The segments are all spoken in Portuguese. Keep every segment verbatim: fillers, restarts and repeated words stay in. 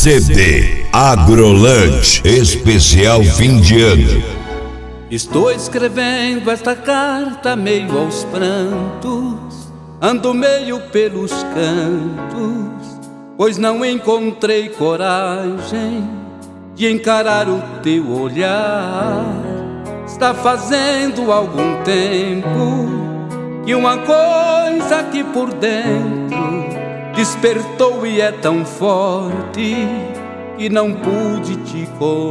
C D Agrolante Especial Fim de Ano. Estou escrevendo esta carta meio aos prantos, ando meio pelos cantos, pois não encontrei coragem de encarar o teu olhar. Está fazendo algum tempo que uma coisa aqui por dentro despertou e é tão forte que não pude te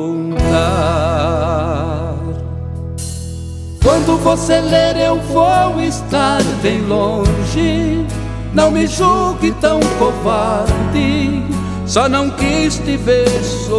contar. Quando você ler eu vou estar bem longe, não me julgue tão covarde, só não quis te ver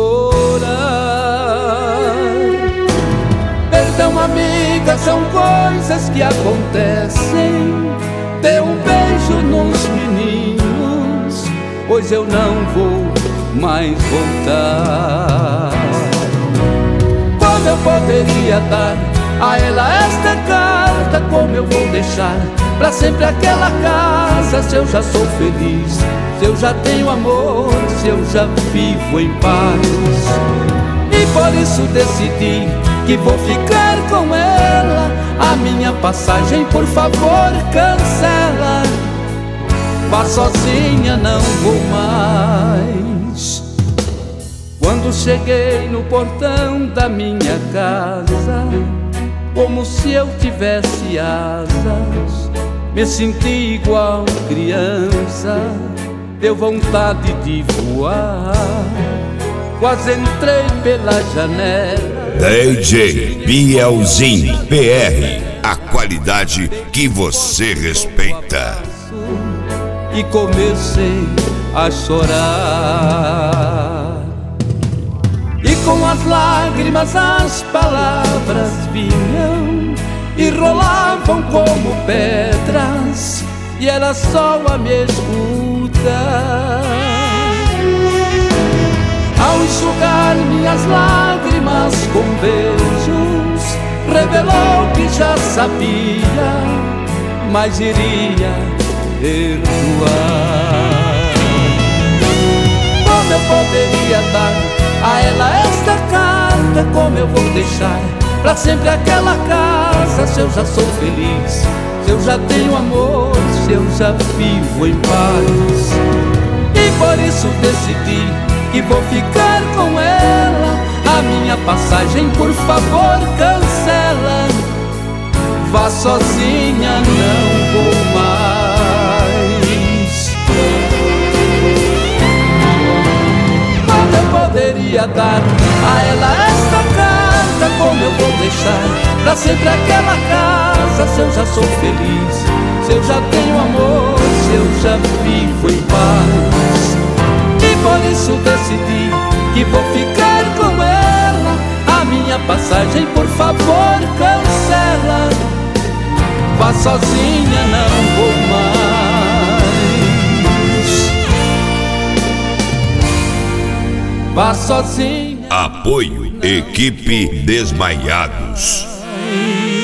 chorar. Perdão, amiga, são coisas que acontecem. Dê um beijo nos meninos, pois eu não vou mais voltar. Como eu poderia dar a ela esta carta? Como eu vou deixar pra sempre aquela casa? Se eu já sou feliz, se eu já tenho amor, se eu já vivo em paz. E por isso decidi que vou ficar com ela. A minha passagem, por favor, cancela. Vá sozinha, não vou mais. Quando cheguei no portão da minha casa, como se eu tivesse asas, me senti igual criança, deu vontade de voar. Quase entrei pela janela. D J Bielzinho P R, a qualidade que você respeita. E comecei a chorar, e com as lágrimas as palavras vinham e rolavam como pedras, e era só a me escutar. Ao enxugar minhas lágrimas com beijos, revelou que já sabia, mas iria perdoar. Como eu poderia dar a ela esta carta? Como eu vou deixar pra sempre aquela casa? Se eu já sou feliz, se eu já tenho amor, se eu já vivo em paz. E por isso decidi que vou ficar com ela. A minha passagem, por favor, cancela. Vá sozinha, não vou mais. Como eu poderia dar a ela esta carta? Como eu vou deixar pra sempre aquela casa? Se eu já sou feliz, se eu já tenho amor, se eu já vivo em paz. E por isso decidi que vou ficar com ela. A minha passagem, por favor, cancela. Vá sozinha, não vou mais. Vá sozinha. Apoio Equipe Desmaiados.